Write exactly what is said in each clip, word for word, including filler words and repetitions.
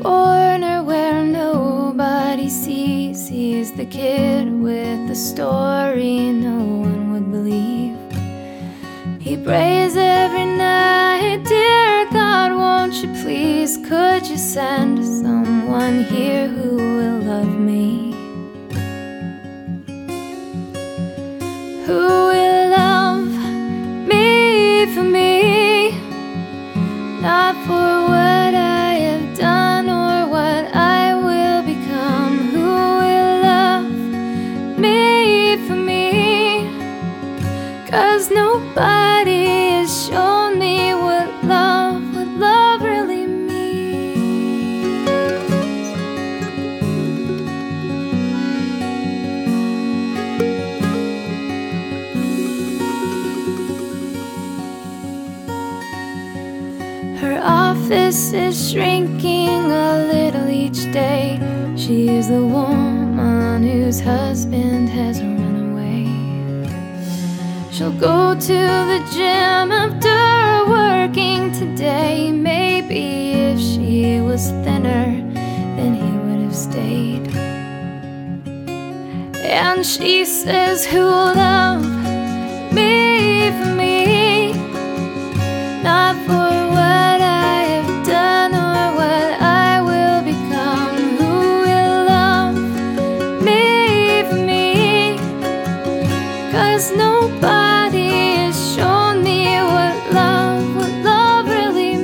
corner where nobody sees. He's the kid with the story no one would believe. He prays every night, dear God, won't you please, could you send someone here who will love me? Who will love me for me, not for what I have done or what I will become. Who will love me for me, 'cause nobody has shown me what love, what love really means. Her office is shrinking a little each day. She is the woman whose husband has run away. She'll go to the gym after working today. Maybe if she was thinner, then he would have stayed. And she says, who'll love me for me, not for what I have done or what I will become. Who will love me for me, 'cause nobody has shown me what love, what love really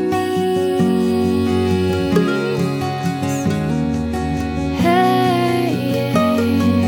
means. Hey, yeah.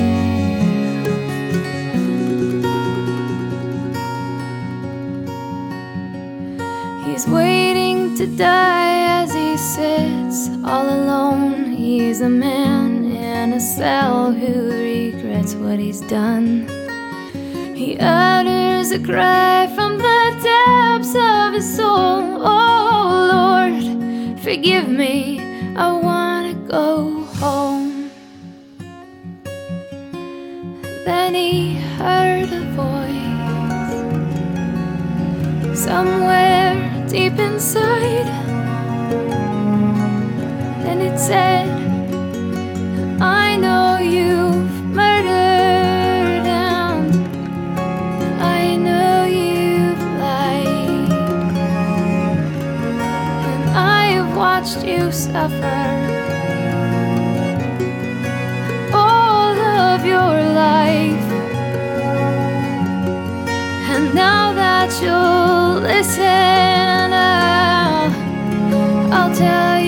He's waiting to die as he sits all alone. He's a man in a cell who regrets what he's done. He utters a cry from the depths of his soul. Oh Lord, forgive me, I wanna go home. Then he heard a voice somewhere deep inside. Then it said, I know you've murdered and I know you've lied, and I have watched you suffer all of your life. And now that you'll listen, I'll, I'll tell you